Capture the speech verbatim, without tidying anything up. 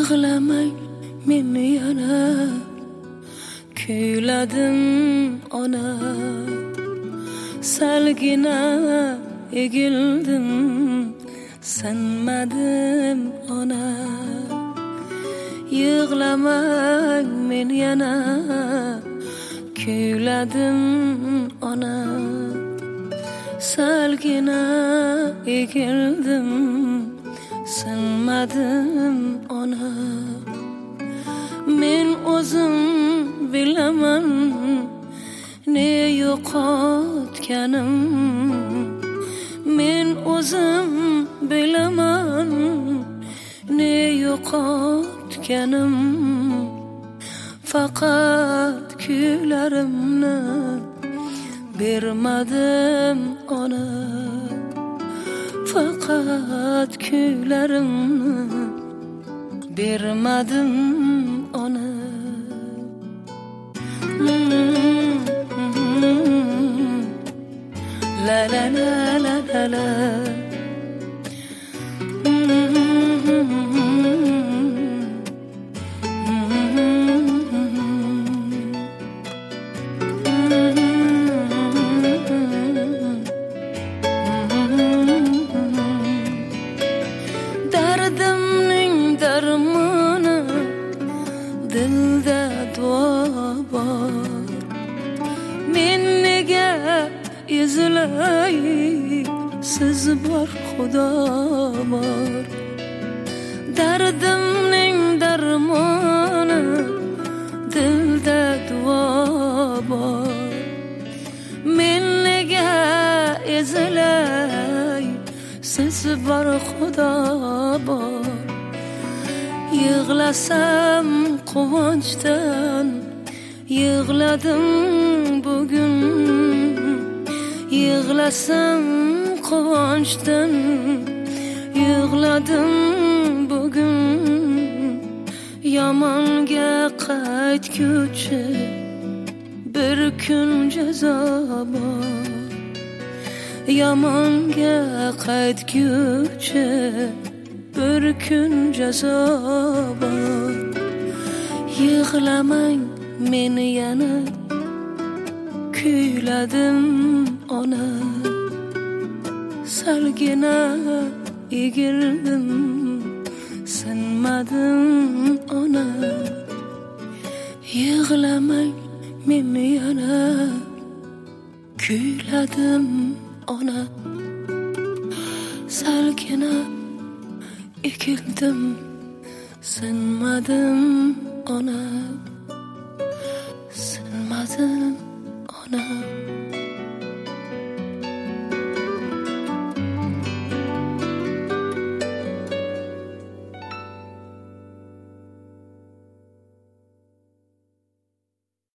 Yığlamay men yana kuyladim ona, salgina egildim sanmadim ona. Yığlamay men yana kuyladim ona, salgina egildim sanmadim ona. Men o'zim bilaman ne yo'qotganim, men o'zim bilaman ne yo'qotganim. Faqat kuylarimni bermadim ona, faqat kuylarimni bermadim ona. La la la la la la. Dardimning darmoni dilda duo bor. Men nega ezilay, siz bor xudo bor. Dardimning darmoni dilda duo bor. Men nega ezilay, siz bor xudo bor. Yig'lasam quvonchdan yig'ladim bugun, yig'lasam quvonchdan yig'ladim bugun. Yomonga qaytguchi bir kun jazo bor, yomonga qaytguchi bir kun jazo bor. Yig'lamang men yana kuyladim ona, salgina egildim sanmadim ona. Yig'lamang men yana kuyladim ona, salgina egildim sanmadim ona, sanmadim ona.